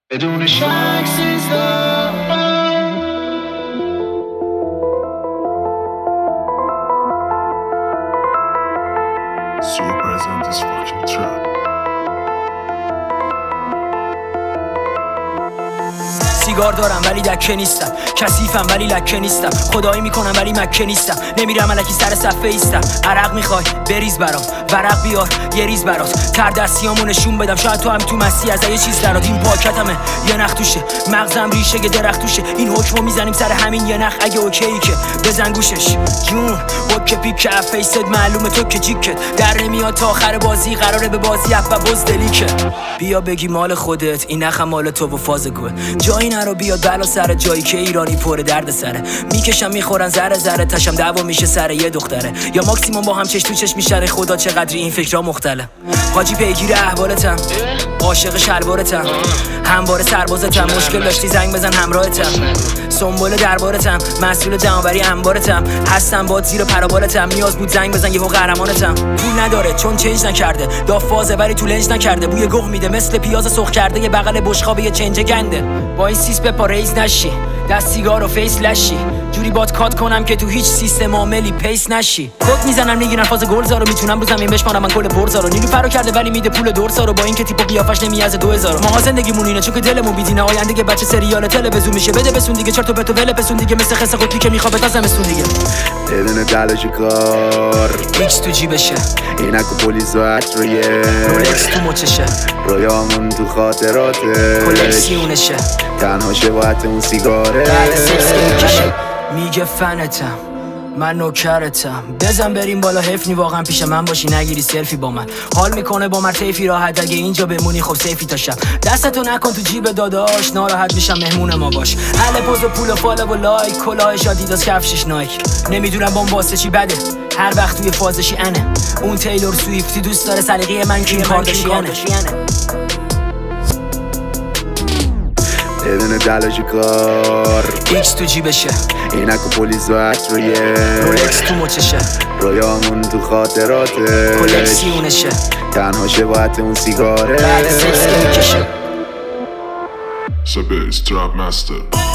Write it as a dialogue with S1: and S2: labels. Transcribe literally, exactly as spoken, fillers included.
S1: بدون شک سیزده
S2: So present this fucking trap.
S3: سیگار دارم ولی دکه نیستم، کثیفم ولی لکه نیستم، خدایی میکنم ولی مکه نیستم، نمیرم الکی سر صفحه ایستم. عرق میخوای بریز برام، ورق بیار یه ریز برات، تر دستیامو نشون بدم شاید تو هم تو مسیح از یه چیز درات. این پاکتمه یه نخ توشه، مغزم ریشه یه درخت توشه، این حکمو میزنیم سر همین یه نخ اگه اوکی که بزن گوشش. جون اوکی پیک فیست معلومه تو که جیکت در نمیاد تا آخر بازی، قراره به بازی اف و بزدلی که بیا بگی مال خودت، این نخ مال تو و فاز گل جایی نرو بیاد بلا سر جایی که ایرانی پر درد سره، میکشم میخورن ذره ذره تشم دعوا میشه سر یه دختره، یا ماکسیموم با هم چش تو چش میشره. خدا چقدر این فکرها مختلف. حاجی پیگیر احوالتم، عاشق شلوارتم، همواره سربازتم، مشکل داشتی زنگ بزن همراهتم، سنبول دربارتم، مسئول جمع‌آوری انبارتم، هستم باد زیر پرابالتم، نیاز بود زنگ بزن یهو قهرمانتم. پول نداره چون چنج نکرده، دافازه ولی تو لنج نکرده، بوی گوه میده مثل پیاز سرخ کرده، یه بغل بشقاب یه چنج گنده. با این سیس به پاریز نشی، دست سیگار و فیس لشی، جوری باد کات کنم که تو هیچ سیستم عاملی پیس نشی. کد میزنن میگیرن فاز گلزا رو، میتونم رو زمین بشمارم من گل برزا رو، نیلو فرو کرده ولی میده پول دورسا رو، با این که تیپ و قیافش نمیازه دو هزار. ما زندگیمون اینه چون که دلمون بیدینه، آینده که بچه سریال تلویزیون میشه، بده بسون دیگه چرت و پرت و ول پسون دیگه، مثل خس قطبی که میخوابه تا زمستون دیگه.
S4: بدون دلش کار
S3: ایکس تو جیبشه،
S4: اینک و پولیس و عطریه،
S3: رولکس تو مچشه،
S4: رویامون تو خاطراته،
S3: کلکسیونشه،
S4: تنها شباهت اون سیگاره،
S3: بعد سکس که میکشه میگه فنتم من نوکرتم، بزن بریم بالا حفنی واقعا پیش من باشی، نگیری سلفی با من، حال میکنه با من تیفی راحت، اگه اینجا بمونی خب سیفی تا شب، دستتو نکن تو جیب داداش، ناراحت میشم مهمون ما باش، اهل پوز و پول و فالو و لایک، کلاهش آدیداس کفشش نایک، نمیدونم با اون واسه چی بده، هر وقت توی فازشی انه، اون تیلور سویفتی دوست داره سلیقه من کیم کارداشیانه.
S4: بدون دلش کار
S3: ایکس تو جیبشه،
S4: اینک و پولیس و عطریه،
S3: رولکس تو مچشه،
S4: رویامون تو خاطراته،
S3: کلکسیونشه،
S4: تنها شباهت اون سیگاره،
S3: بعد سکس که میکشه.
S2: Sabes Trap Master.